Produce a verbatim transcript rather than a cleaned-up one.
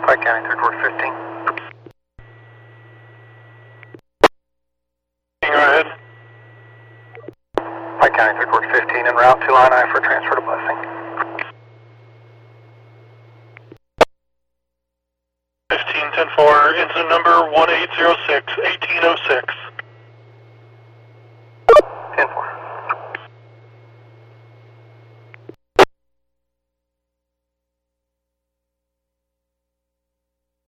Pike County, third Ward fifteen. Go ahead. Pike County, third Ward fifteen, en route to Line I for transfer to Blessing. fifteen ten four, incident number one eight zero six, eighteen oh six. ten four.